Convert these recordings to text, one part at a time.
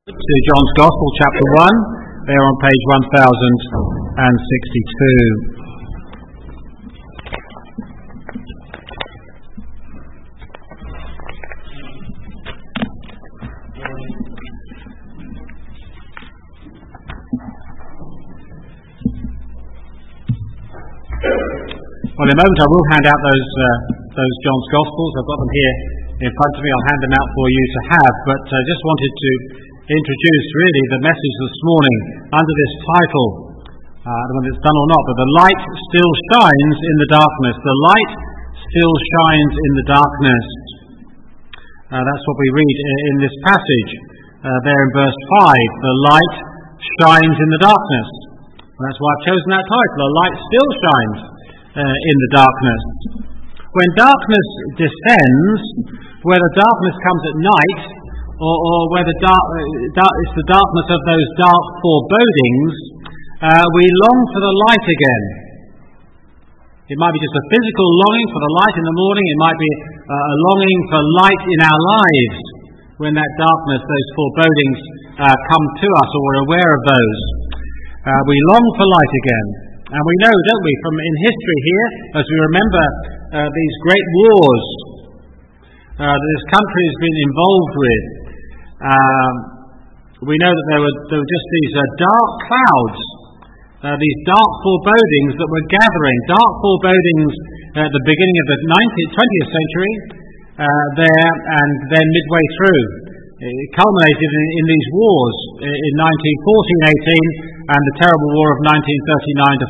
To John's Gospel, chapter 1, there on page 1062. Well, in a moment I will hand out those John's Gospels. I've got them here in front of me. I'll hand them out for you to have, but I just wanted to introduce really the message this morning under this title. I don't know whether it's done or not, but the light still shines in the darkness. The light still shines in the darkness. That's what we read in this passage there in verse 5. The light shines in the darkness. And that's why I've chosen that title. The light still shines in the darkness. When darkness descends, whether darkness comes at night or whether it's the darkness of those dark forebodings, we long for the light again. It might be just a physical longing for the light in the morning. It might be a longing for light in our lives when that darkness, those forebodings come to us, or we're aware of those. We long for light again. And we know, don't we, from in history here, as we remember these great wars that this country has been involved with, we know that there were just these dark clouds, these dark forebodings that were gathering, dark forebodings at the beginning of the 20th century there, and then midway through. It culminated in these wars in 1914-18 and the terrible war of 1939 to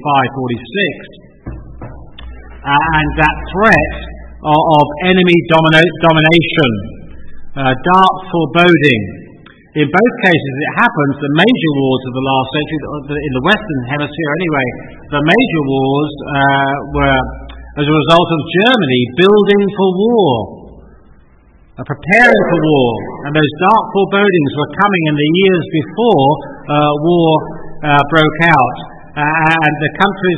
45-46. And that threat of enemy domination, dark foreboding. In both cases it happens, the major wars of the last century, in the Western Hemisphere anyway, the major wars were as a result of Germany building for war, preparing for war, and those dark forebodings were coming in the years before war broke out. And this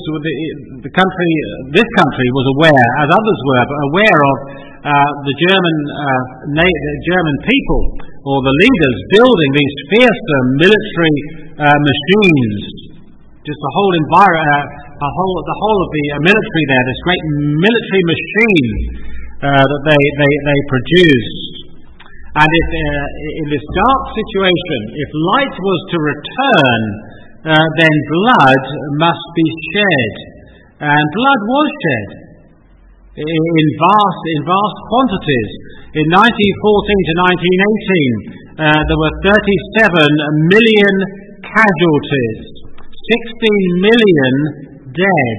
country was aware, as others were, but aware of the German people or the leaders building these fearsome military machines. Just the whole environment, the whole of the military there, this great military machine that they produced. And if in this dark situation, if light was to return, then blood must be shed, and blood was shed in vast quantities. In 1914 to 1918, there were 37 million casualties, 16 million dead.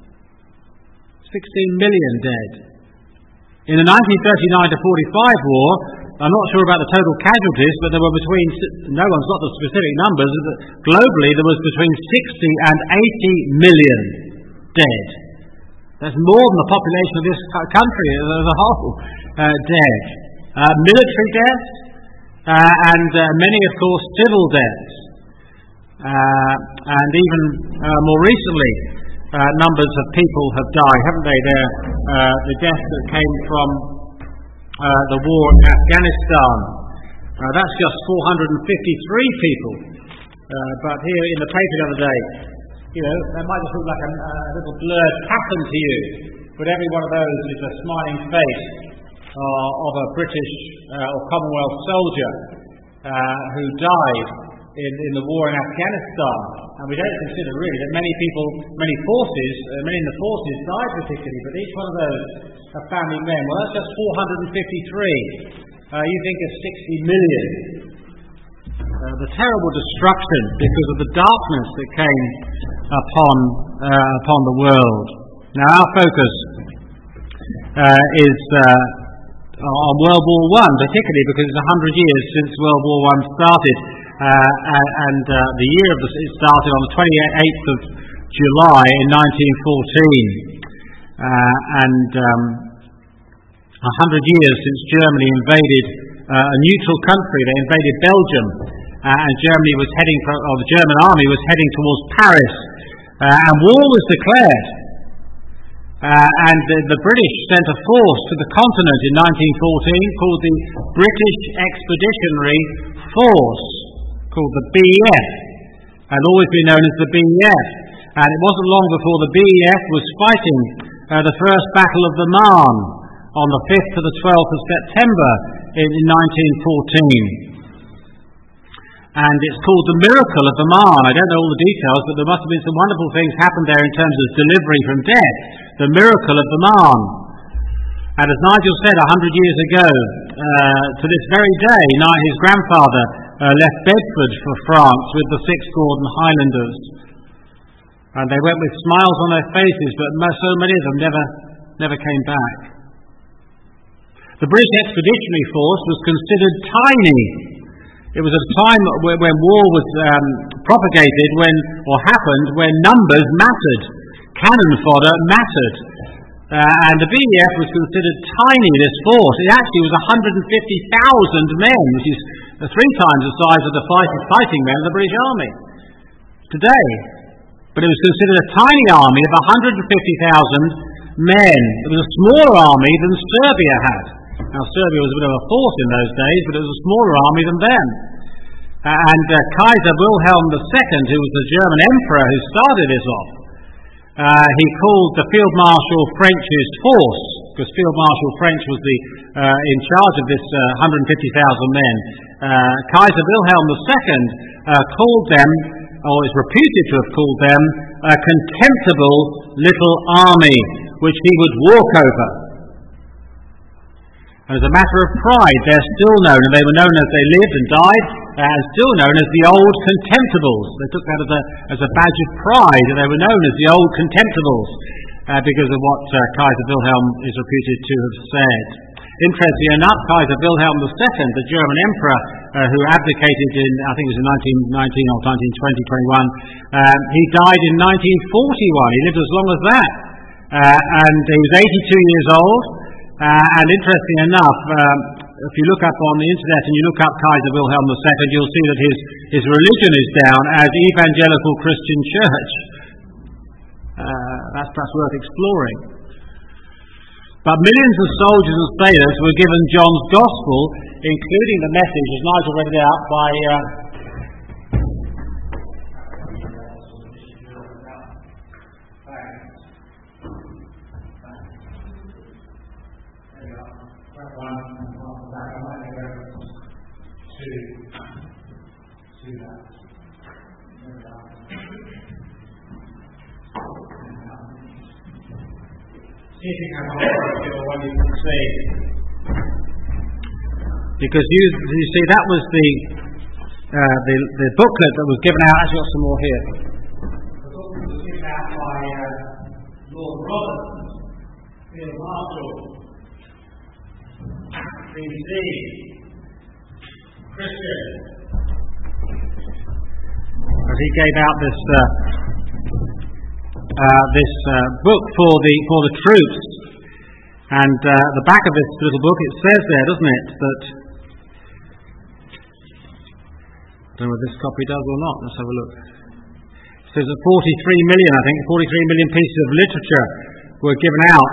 16 million dead. In the 1939 to 45 war, I'm not sure about the total casualties, but there were no one's got the specific numbers, globally there was between 60 and 80 million dead. That's more than the population of this country as a whole dead. Military deaths, and many, of course, civil deaths. And even more recently, numbers of people have died, haven't they? The deaths that came from the war in Afghanistan. That's just 453 people. But here in the paper the other day, that might just look like a little blurred pattern to you, but every one of those is a smiling face of a British or Commonwealth soldier who died in the war in Afghanistan. And we don't consider really that many in the forces died particularly, but each one of those are family men. Well, that's just 453. You think of 60 million. The terrible destruction because of the darkness that came upon the world. Now our focus is on World War I, particularly because it's 100 years since World War I started. And the year of it started on the 28th of July in 1914, and 100 years since Germany invaded a neutral country. They invaded Belgium, and Germany was the German army was heading towards Paris, and war was declared. And the British sent a force to the continent in 1914 called the British Expeditionary force called the BEF, and always been known as the BEF. And it wasn't long before the BEF was fighting the first Battle of the Marne on the 5th to the 12th of September in 1914. And it's called the Miracle of the Marne. I don't know all the details, but there must have been some wonderful things happened there in terms of delivery from death. The Miracle of the Marne. And as Nigel said 100 years ago, to this very day, his grandfather left Bedford for France with the 6th Gordon Highlanders. And they went with smiles on their faces, but so many of them never came back. The British Expeditionary Force was considered tiny. It was a time when war was propagated when numbers mattered. Cannon fodder mattered. And the BEF was considered tiny, this force. It actually was 150,000 men, which is 3 times the size of the fighting men of the British Army today. But it was considered a tiny army of 150,000 men. It was a smaller army than Serbia had. Now, Serbia was a bit of a force in those days, but it was a smaller army than them. And Kaiser Wilhelm II, who was the German emperor who started this off, he called the Field Marshal French's force, because Field Marshal French was in charge of this 150,000 men. Kaiser Wilhelm II called them, or is reputed to have called them, a contemptible little army, which he would walk over. And as a matter of pride, they're still known, and they were known as they lived and died, and still known as the Old Contemptibles. They took that as a badge of pride, and they were known as the Old Contemptibles, because of what Kaiser Wilhelm is reputed to have said. Interestingly enough, Kaiser Wilhelm II, the German emperor, who abdicated in, I think it was in 1919 or 1920, 21, he died in 1941. He lived as long as that. And he was 82 years old. And interesting enough, if you look up on the internet and you look up Kaiser Wilhelm II, you'll see that his religion is down as Evangelical Christian Church. That's perhaps worth exploring. But millions of soldiers and sailors were given John's Gospel, including the message, as Nigel read it out, by see if you can hold one you can see. Because you see, that was the booklet that was given out. Actually, got some more here. The booklet was given out by Lord Roberts, Field Marshal, BC, Christian. As he gave out this book for the troops, and the back of this little book, it says there, doesn't it, that I don't know whether this copy does or not. Let's have a look. It says that 43 million pieces of literature were given out.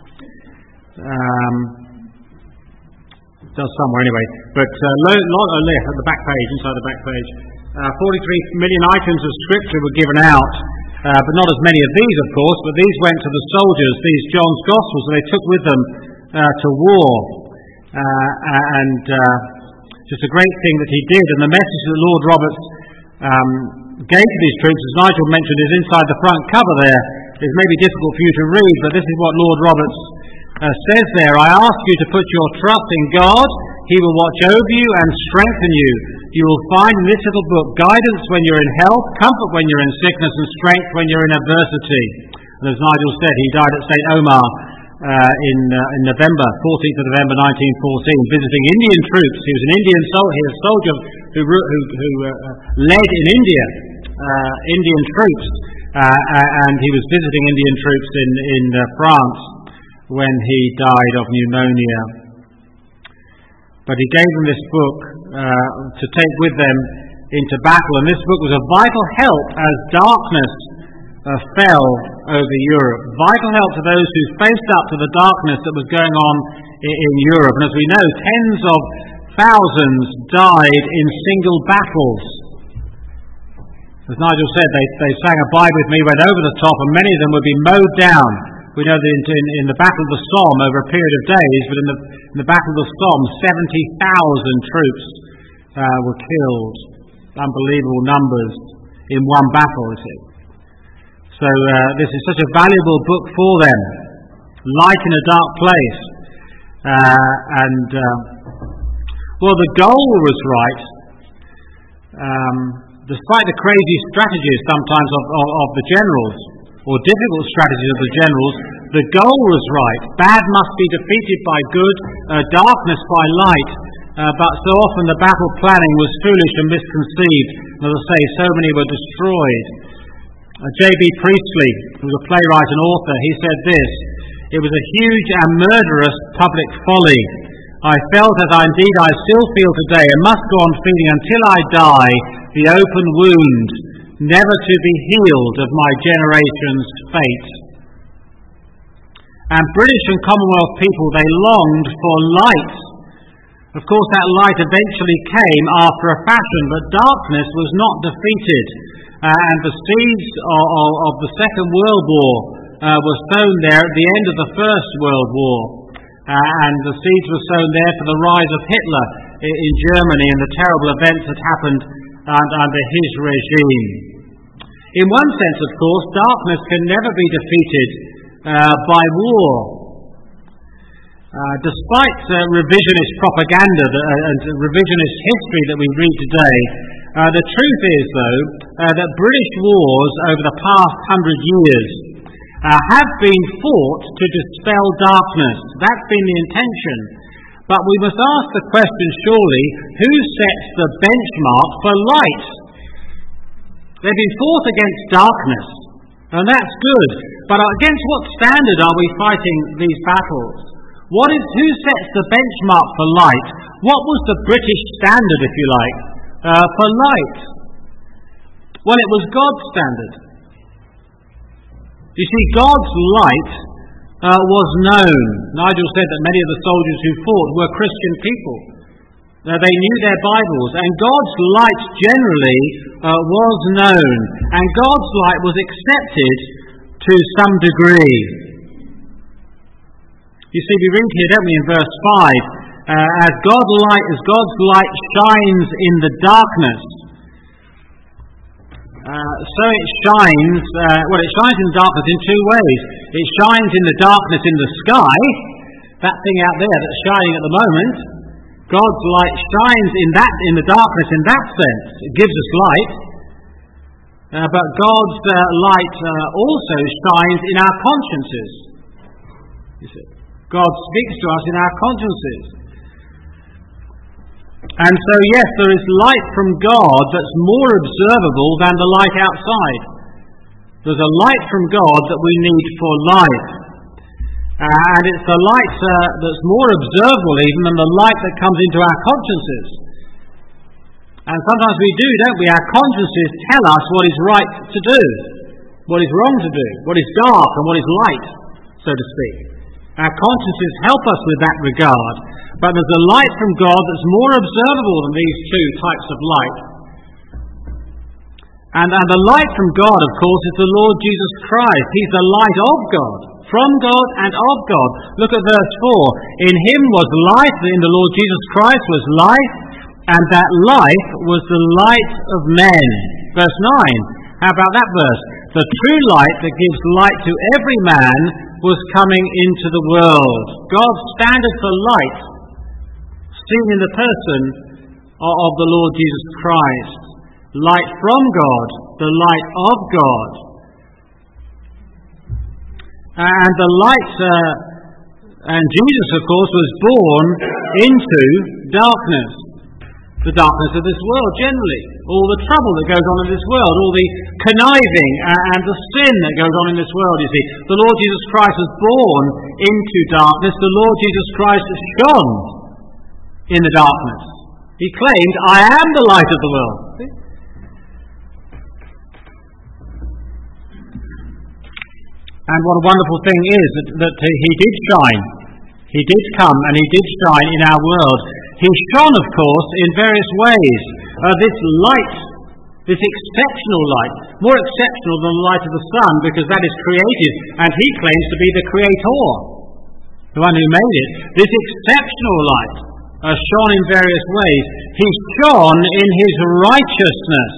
It does somewhere anyway, but at the back page, inside the back page, 43 million items of scripture were given out. But not as many of these, of course, but these went to the soldiers, these John's Gospels, and they took with them to war. And just a great thing that he did. And the message that Lord Roberts gave to these troops, as Nigel mentioned, is inside the front cover there. It's maybe difficult for you to read, but this is what Lord Roberts says there. I ask you to put your trust in God. He will watch over you and strengthen you. You will find in this little book guidance when you're in health, comfort when you're in sickness, and strength when you're in adversity. And as Nigel said, he died at St. Omer in November, 14th of November 1914, visiting Indian troops. He was an Indian soldier who led in India, Indian troops, and he was visiting Indian troops in France when he died of pneumonia. But he gave them this book to take with them into battle, and this book was a vital help as darkness fell over Europe. Vital help to those who faced up to the darkness that was going on in Europe. And as we know, tens of thousands died in single battles. As Nigel said, they sang Abide With Me, went over the top, and many of them would be mowed down. We know that in the Battle of the Somme over a period of days, but in the Battle of the Somme, 70,000 troops were killed. Unbelievable numbers in one battle, you see. So this is such a valuable book for them. Light in a dark place. Well, the goal was right. Despite the crazy strategies sometimes of the generals, or difficult strategies of the generals, the goal was right. Bad must be defeated by good, darkness by light. But so often the battle planning was foolish and misconceived. As I say, so many were destroyed. J.B. Priestley, who was a playwright and author, he said this: "It was a huge and murderous public folly. I felt, as indeed I still feel today, and must go on feeling until I die, the open wound, never to be healed, of my generation's fate." And British and Commonwealth people, they longed for light. Of course, that light eventually came after a fashion, but darkness was not defeated. And the seeds of the Second World War were sown there at the end of the First World War. And the seeds were sown there for the rise of Hitler in Germany and the terrible events that happened under his regime. In one sense, of course, darkness can never be defeated by war. Despite revisionist propaganda and revisionist history that we read today, the truth is, though, that British wars over the past 100 years have been fought to dispel darkness. That's been the intention. But we must ask the question, surely, who sets the benchmark for light? They've been fought against darkness, and that's good. But against what standard are we fighting these battles? Who sets the benchmark for light? What was the British standard, if you like, for light? Well, it was God's standard. You see, God's light was known. Nigel said that many of the soldiers who fought were Christian people. They knew their Bibles, and God's light generally was known, and God's light was accepted to some degree. You see, we read here, don't we, in verse 5, as God's light shines in the darkness. So it shines, it shines in darkness in two ways. It shines in the darkness in the sky, that thing out there that's shining at the moment. God's light shines in the darkness in that sense. It gives us light. But God's light also shines in our consciences. You see, God speaks to us in our consciences. And so, yes, there is light from God that's more observable than the light outside. There's a light from God that we need for life. And it's a light that's more observable even than the light that comes into our consciences. And sometimes we do, don't we? Our consciences tell us what is right to do, what is wrong to do, what is dark and what is light, so to speak. Our consciences help us with that regard. But there's a light from God that's more observable than these two types of light. And the light from God, of course, is the Lord Jesus Christ. He's the light of God, from God and of God. Look at verse 4. In him was life, in the Lord Jesus Christ was life, and that life was the light of men. Verse 9. How about that verse? The true light that gives light to every man was coming into the world. God's standard for light, seen in the person of the Lord Jesus Christ. Light from God, the light of God. And the light, and Jesus, of course, was born into darkness. The darkness of this world generally. All the trouble that goes on in this world. All the conniving and the sin that goes on in this world, you see. The Lord Jesus Christ was born into darkness. The Lord Jesus Christ shone in the darkness. He claimed, I am the light of the world. See? And what a wonderful thing is that he did shine. He did come and he did shine in our world. He shone, of course, in various ways. This light, this exceptional light, more exceptional than the light of the sun, because that is created, and he claims to be the creator, the one who made it. This exceptional light shone in various ways. He shone in his righteousness.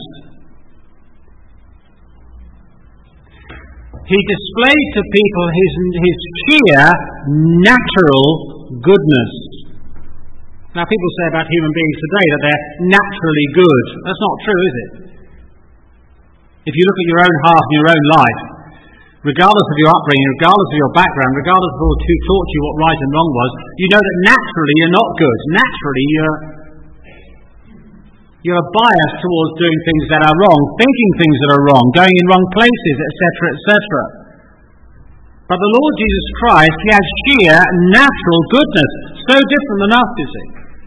He displayed to people his sheer natural goodness. Now, people say about human beings today that they're naturally good. That's not true, is it? If you look at your own heart and your own life, regardless of your upbringing, regardless of your background, regardless of who taught you what right and wrong was, you know that naturally you're not good. Naturally you're biased towards doing things that are wrong, thinking things that are wrong, going in wrong places, etc., etc. But the Lord Jesus Christ, he has sheer natural goodness, so different than us, you see.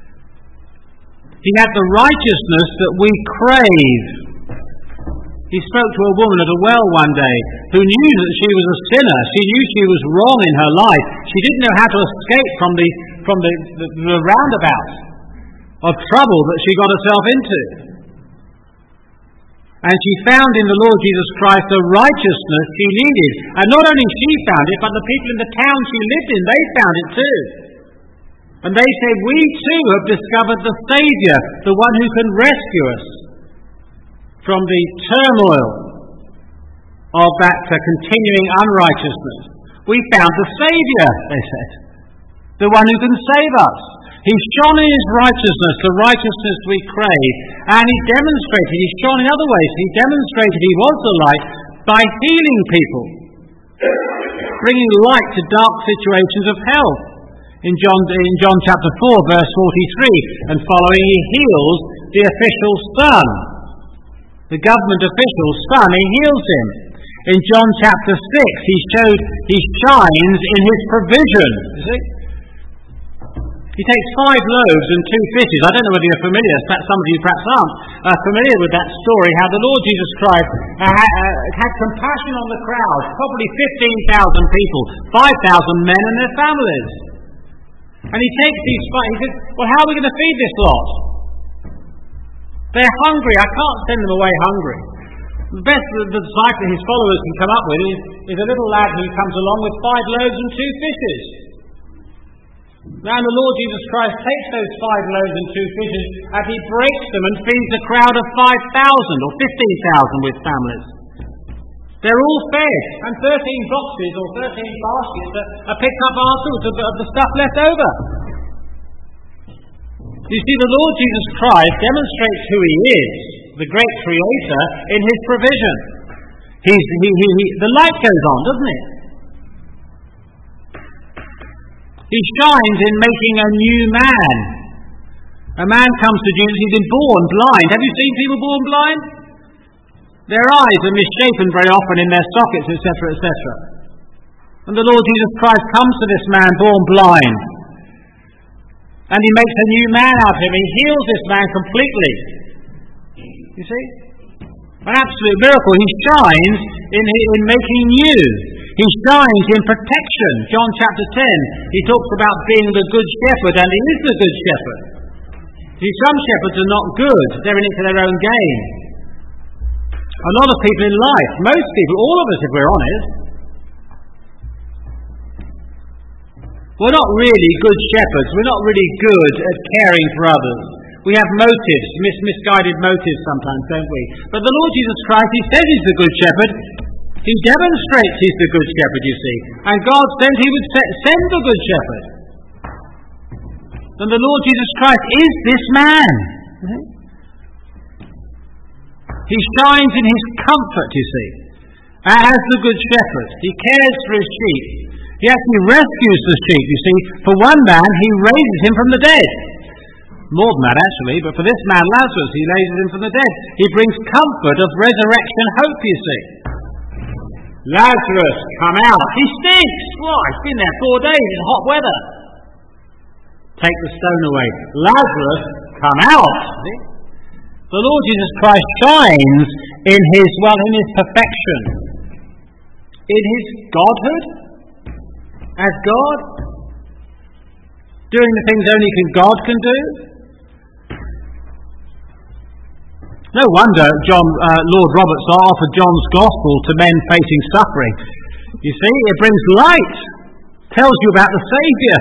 He had the righteousness that we crave. He spoke to a woman at a well one day who knew that she was a sinner. She knew she was wrong in her life. She didn't know how to escape from the roundabout of trouble that she got herself into. And she found in the Lord Jesus Christ the righteousness she needed. And not only she found it, but the people in the town she lived in, they found it too. And they said, we too have discovered the Saviour, the one who can rescue us from the turmoil of that continuing unrighteousness. We found the Saviour, they said, the one who can save us. He shone in his righteousness, the righteousness we crave, and he demonstrated, he shone in other ways. He demonstrated he was the light by healing people, bringing light to dark situations of hell. In John chapter 4, verse 43 and following, he heals the official's son. The government official's son, he heals him. In John chapter 6, he shines in his provision. You see? He takes 5 loaves and 2 fishes. I don't know whether you're familiar, some of you perhaps aren't familiar with that story, how the Lord Jesus Christ had compassion on the crowd, probably 15,000 people, 5,000 men and their families. And he takes these 5, he says, well, how are we going to feed this lot? They're hungry, I can't send them away hungry. The best the disciple and his followers can come up with is a little lad who comes along with 5 loaves and 2 fishes. Now the Lord Jesus Christ takes those 5 loaves and 2 fishes and he breaks them and feeds a crowd of 5,000 or 15,000 with families. They're all fed, and 13 boxes or 13 baskets are picked up afterwards of the stuff left over. You see, the Lord Jesus Christ demonstrates who he is, the great creator, in his provision. The light goes on, doesn't it? He shines in making a new man. A man comes to Jesus, he's been born blind. Have you seen people born blind? Their eyes are misshapen very often in their sockets, etc., etc. And the Lord Jesus Christ comes to this man born blind. And he makes a new man out of him. He heals this man completely. You see? An absolute miracle. He shines in making new. He shines in protection. John chapter 10, he talks about being the good shepherd, and he is the good shepherd. See, some shepherds are not good. They're in it for their own gain. A lot of people in life, most people, all of us if we're honest, we're not really good shepherds. We're not really good at caring for others. We have motives, misguided motives sometimes, don't we? But the Lord Jesus Christ, he says he's the good shepherd. He demonstrates he's the good shepherd, you see. And God said he would send the good shepherd. And the Lord Jesus Christ is this man. He shines in his comfort, you see, as the good shepherd. He cares for his sheep. He actually rescues the sheep, you see. For one man, he raises him from the dead. More than that, actually, but for this man, Lazarus, he raises him from the dead. He brings comfort of resurrection hope, you see. Lazarus, come out. He stinks. Well, he's been there 4 days in hot weather. Take the stone away. Lazarus, come out. See? The Lord Jesus Christ shines in his perfection, in his godhood, as God, doing the things only God can do? No wonder Lord Roberts offered John's Gospel to men facing suffering. You see, it brings light, tells you about the Saviour.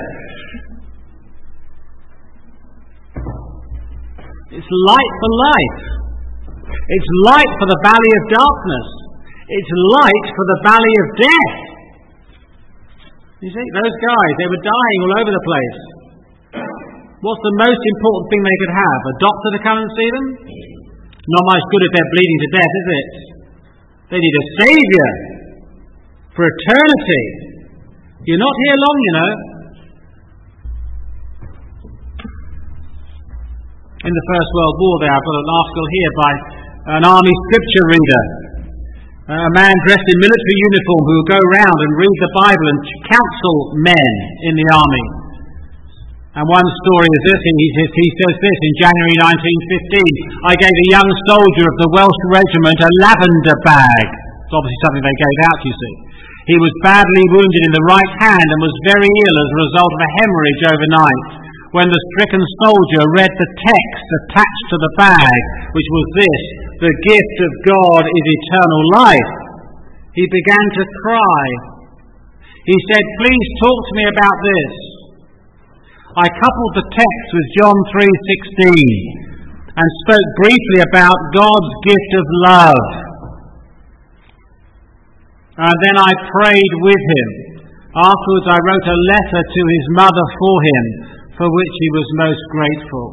It's light for life. It's light for the valley of darkness. It's light for the valley of death. You see, those guys, they were dying all over the place. What's the most important thing they could have? A doctor to come and see them? Not much good if they're bleeding to death, is it? They need a Saviour for eternity. You're not here long, you know. In the First World War there, I've got an article here by an army scripture reader. A man dressed in military uniform who would go around and read the Bible and counsel men in the army. And one story is this, he says this, in January 1915, I gave a young soldier of the Welsh regiment a lavender bag. It's obviously something they gave out, you see. He was badly wounded in the right hand and was very ill as a result of a hemorrhage overnight. When the stricken soldier read the text attached to the bag, which was this, the gift of God is eternal life, he began to cry. He said, please talk to me about this. I coupled the text with John 3:16 and spoke briefly about God's gift of love. And then I prayed with him. Afterwards I wrote a letter to his mother for him, for which he was most grateful.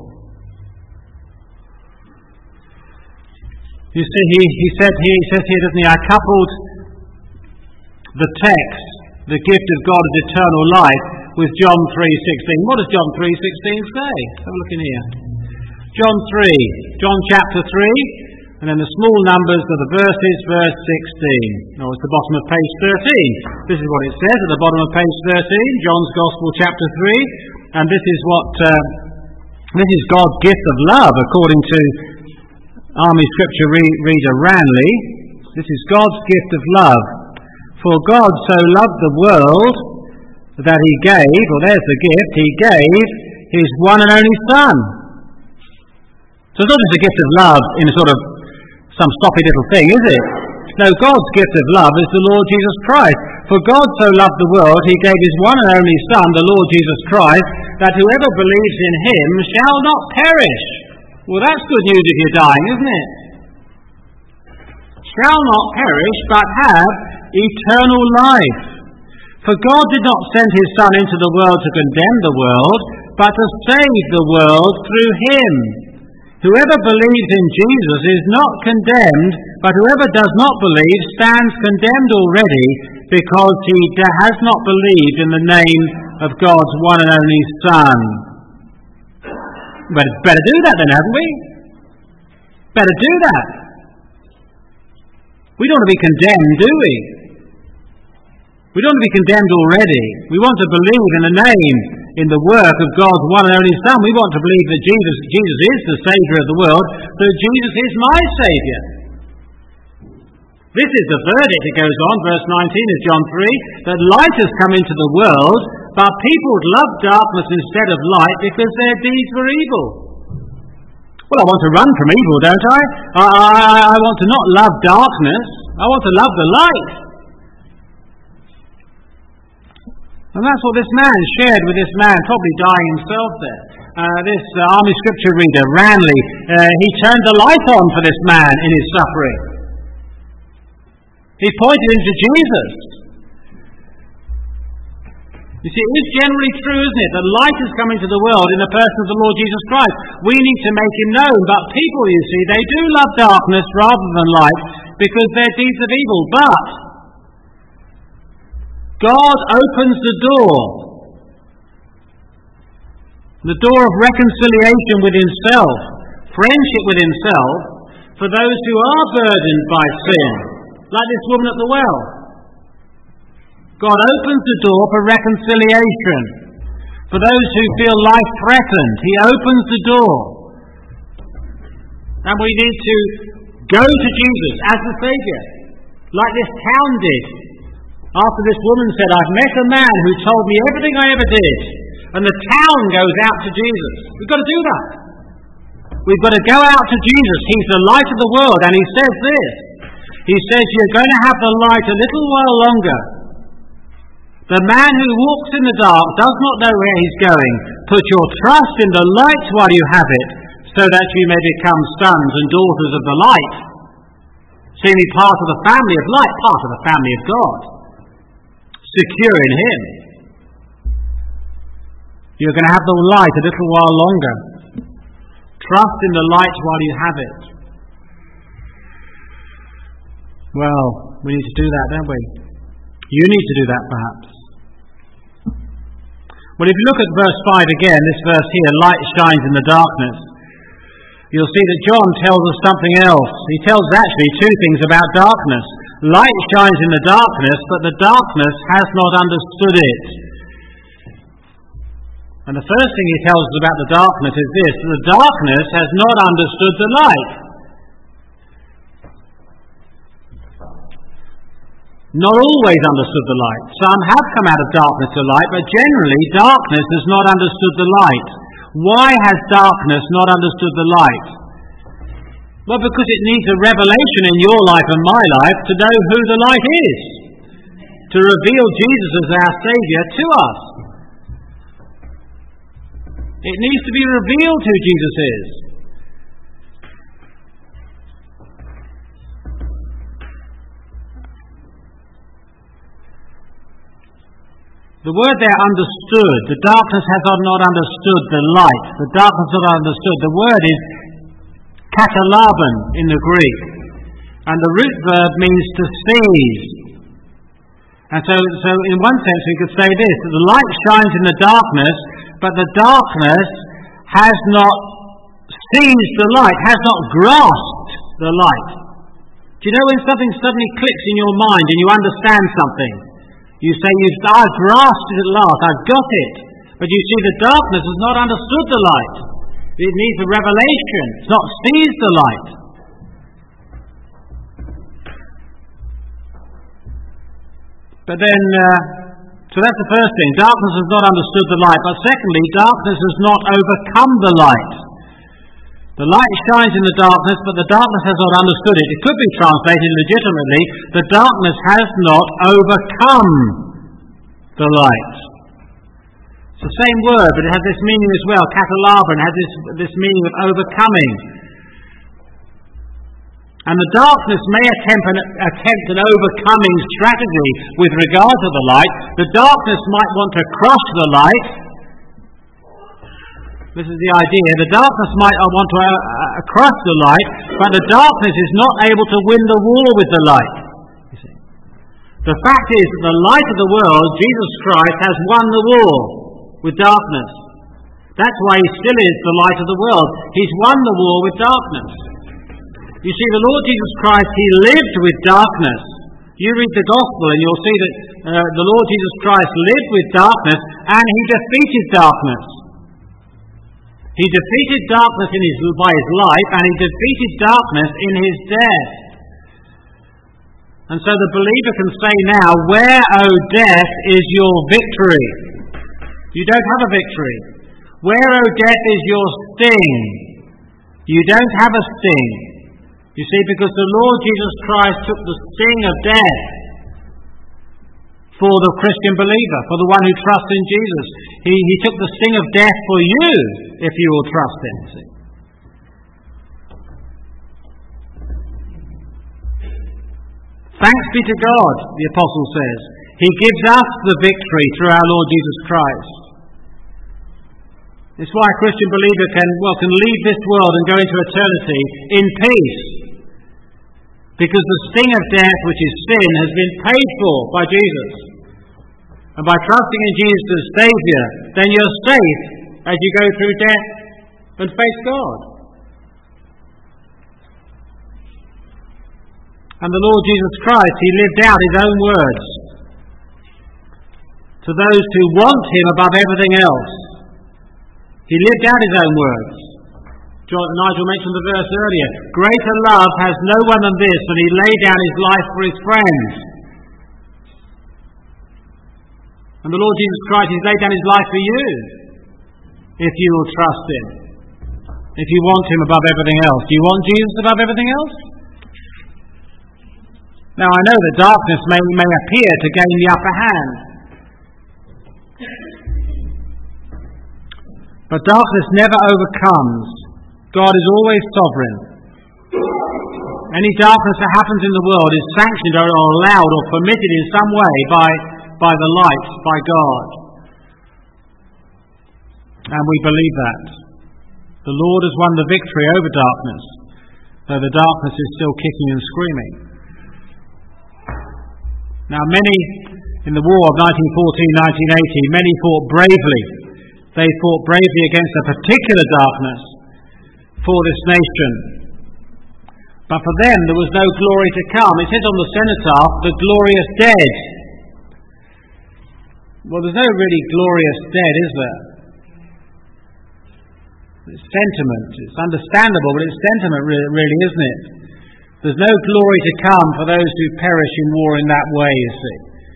You see, he says here, doesn't he, I coupled the text, the gift of God is eternal life, with John 3:16. What does John 3:16 say? Have a look in here. John chapter 3, and then the small numbers of the verses, verse 16. It's the bottom of page 13. This is what it says at the bottom of page 13, John's Gospel chapter 3, and this is God's gift of love, according to Army Scripture reader Ranley. This is God's gift of love. For God so loved the world that he gave, well there's the gift, he gave his one and only Son. So it's not just a gift of love in a sort of some sloppy little thing, is it? No, God's gift of love is the Lord Jesus Christ. For God so loved the world, he gave his one and only Son, the Lord Jesus Christ, that whoever believes in him shall not perish. Well, that's good news if you're dying, isn't it? Shall not perish, but have eternal life. For God did not send his Son into the world to condemn the world, but to save the world through him. Whoever believes in Jesus is not condemned, but whoever does not believe stands condemned already, because he has not believed in the name of God's one and only Son. But it's better do that then, haven't we? Better do that. We don't want to be condemned, do we? We don't want to be condemned already. We want to believe in the name, in the work of God's one and only Son. We want to believe that Jesus is the Saviour of the world, that Jesus is my Saviour. This is the verdict, it goes on, verse 19 of John 3, that light has come into the world, but people loved darkness instead of light because their deeds were evil. Well, I want to run from evil, don't I? I want to not love darkness. I want to love the light. And that's what this man shared with this man, probably dying himself there. This Army Scripture reader, Ranley, he turned the light on for this man in his suffering. He pointed him to Jesus. You see, it is generally true, isn't it, that light has come into the world in the person of the Lord Jesus Christ. We need to make him known, but people, you see, they do love darkness rather than light because they're deeds of evil. But God opens the door of reconciliation with himself, friendship with himself, for those who are burdened by sin, like this woman at the well. God opens the door for reconciliation. For those who feel life threatened, he opens the door. And we need to go to Jesus as the Saviour, like this town did. After this woman said, I've met a man who told me everything I ever did. and the town goes out to Jesus. We've got to do that. We've got to go out to Jesus. He's the light of the world, and he says this. He says, you're going to have the light a little while longer. The man who walks in the dark does not know where he's going. Put your trust in the light while you have it, so that you may become sons and daughters of the light. Seeming part of the family of light, part of the family of God. Secure in him. You're going to have the light a little while longer. Trust in the light while you have it. Well, we need to do that, don't we? You need to do that, perhaps. Well, if you look at verse 5 again, this verse here, light shines in the darkness, you'll see that John tells us something else. He tells us actually two things about darkness. Light shines in the darkness, but the darkness has not understood it. And the first thing he tells us about the darkness is this: the darkness has not understood the light. Not always understood the light. Some have come out of darkness to light, but generally darkness has not understood the light. Why has darkness not understood the light? Well, because it needs a revelation in your life and my life to know who the light is, to reveal Jesus as our Saviour to us. It needs to be revealed who Jesus is. The word there, understood. The darkness has not understood the light. The darkness has not understood. The word is katalaban in the Greek. And the root verb means to seize. And so in one sense we could say this: that the light shines in the darkness, but the darkness has not seized the light, has not grasped the light. Do you know when something suddenly clicks in your mind and you understand something? You say, I've grasped it at last, I've got it. But you see, the darkness has not understood the light. It needs a revelation. It's not seized the light. But then, so that's the first thing. Darkness has not understood the light. But secondly, darkness has not overcome the light. The light shines in the darkness, but the darkness has not understood it. It could be translated legitimately: the darkness has not overcome the light. It's the same word, but it has this meaning as well. Katalaban has this meaning of overcoming. And the darkness may attempt an overcoming strategy with regard to the light. The darkness might want to crush the light. This is the idea. The darkness might want to crush the light, but the darkness is not able to win the war with the light. You see. The fact is that the light of the world, Jesus Christ, has won the war with darkness. That's why he still is the light of the world. He's won the war with darkness. You see, the Lord Jesus Christ, he lived with darkness. You read the Gospel and you'll see that the Lord Jesus Christ lived with darkness and he defeated darkness. He defeated darkness by his life, and he defeated darkness in his death. And so the believer can say now, where, O death, is your victory? You don't have a victory. Where, O death, is your sting? You don't have a sting. You see, because the Lord Jesus Christ took the sting of death for the Christian believer, for the one who trusts in Jesus. He took the sting of death for you, if you will trust him. See? Thanks be to God, the Apostle says. He gives us the victory through our Lord Jesus Christ. It's why a Christian believer can leave this world and go into eternity in peace. Because the sting of death, which is sin, has been paid for by Jesus. And by trusting in Jesus as Saviour, then you're safe as you go through death and face God. And the Lord Jesus Christ, he lived out his own words to those who want him above everything else. He lived out his own words. Nigel mentioned the verse earlier. Greater love has no one than this, when he laid down his life for his friends. And the Lord Jesus Christ, he's laid down his life for you. if you will trust Him. If you want Him above everything else. Do you want Jesus above everything else? Now I know that darkness may appear to gain the upper hand. But darkness never overcomes. God is always sovereign. Any darkness that happens in the world is sanctioned or allowed or permitted in some way by the light, by God. And we believe that. The Lord has won the victory over darkness, though the darkness is still kicking and screaming. Now many in the war of 1914-1918, many fought bravely. They fought bravely against a particular darkness for this nation. But for them there was no glory to come. It says on the cenotaph, the glorious dead. Well, there's no really glorious dead, is there? It's sentiment. It's understandable, but it's sentiment really, isn't it? There's no glory to come for those who perish in war in that way, you see.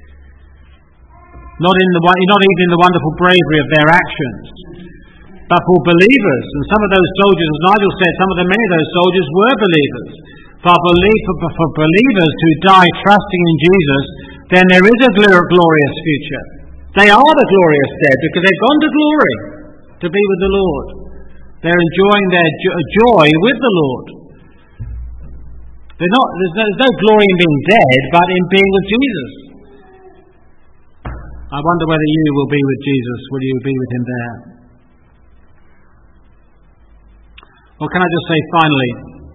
Not even in the wonderful bravery of their actions. But for believers, and some of those soldiers, as Nigel said, many of those soldiers were believers. For believers who die trusting in Jesus, then there is a glorious future. They are the glorious dead because they've gone to glory to be with the Lord. They're enjoying their joy with the Lord. There's no glory in being dead, but in being with Jesus. I wonder whether you will be with Jesus. Will you be with Him there? Or can I just say finally,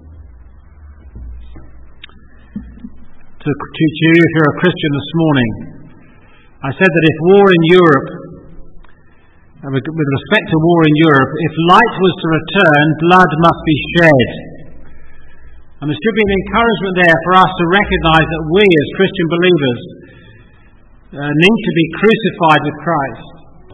to you if you're a Christian this morning, I said that if war in Europe, with respect to war in Europe, if light was to return, blood must be shed. And there should be an encouragement there for us to recognise that we as Christian believers need to be crucified with Christ.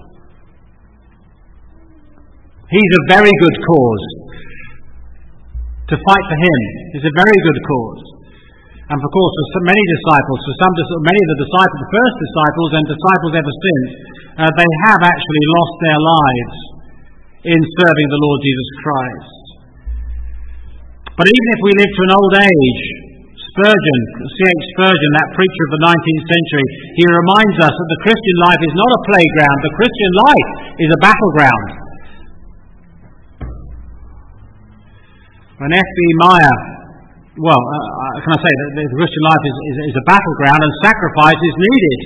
He's a very good cause. To fight for Him is a very good cause. And of course, for many disciples, many of the first disciples and disciples ever since, they have actually lost their lives in serving the Lord Jesus Christ. But even if we live to an old age, Spurgeon, C.H. Spurgeon, that preacher of the 19th century, he reminds us that the Christian life is not a playground. The Christian life is a battleground. When F.B. Meyer, can I say that the Christian life is a battleground and sacrifice is needed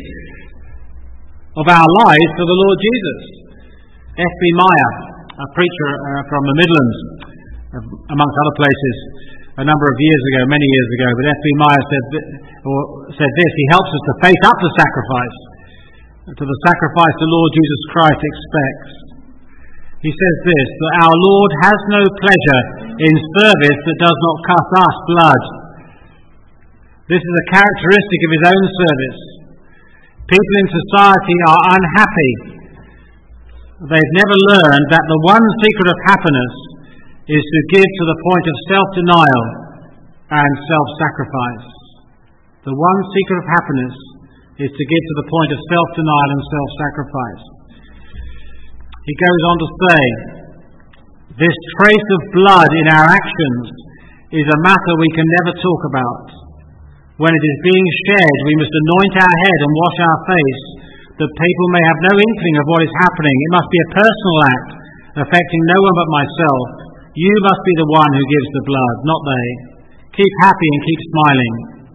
of our lives for the Lord Jesus. F.B. Meyer, a preacher from the Midlands, amongst other places, a number of years ago, many years ago, but F.B. Meyer said this: he helps us to face up to the sacrifice the Lord Jesus Christ expects. He says this, that our Lord has no pleasure in service that does not cost us blood. This is a characteristic of His own service. People in society are unhappy. They've never learned that the one secret of happiness is to give to the point of self-denial and self-sacrifice. The one secret of happiness is to give to the point of self-denial and self-sacrifice. He goes on to say, this trace of blood in our actions is a matter we can never talk about. When it is being shed, we must anoint our head and wash our face, that people may have no inkling of what is happening. It must be a personal act, affecting no one but myself. You must be the one who gives the blood, not they. Keep happy and keep smiling.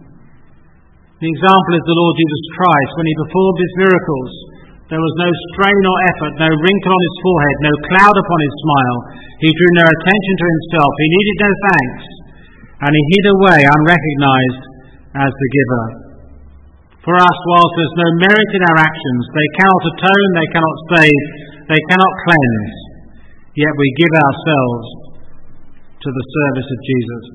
The example is the Lord Jesus Christ. When He performed His miracles, there was no strain or effort, no wrinkle on His forehead, no cloud upon His smile. He drew no attention to Himself. He needed no thanks, and He hid away unrecognized as the giver. For us, whilst there's no merit in our actions, they cannot atone, they cannot save, they cannot cleanse, yet we give ourselves to the service of Jesus.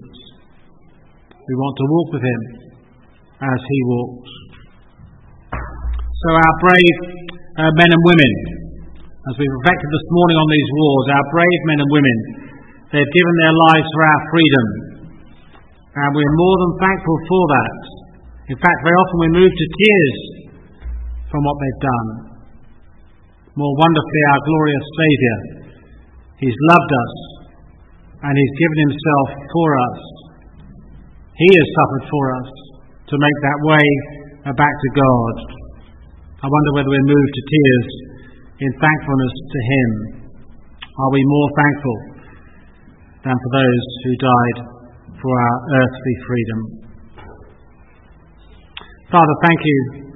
We want to walk with Him as He walked. So our brave men and women, as we've reflected this morning on these wars, our brave men and women, they've given their lives for our freedom, and we're more than thankful for that. In fact, very often we move to tears from what they've done. More wonderfully, our glorious Saviour He's loved us, and He's given Himself for us. He has suffered for us to make that way back to God. I wonder whether we're moved to tears in thankfulness to Him. Are we more thankful than for those who died for our earthly freedom? Father, thank You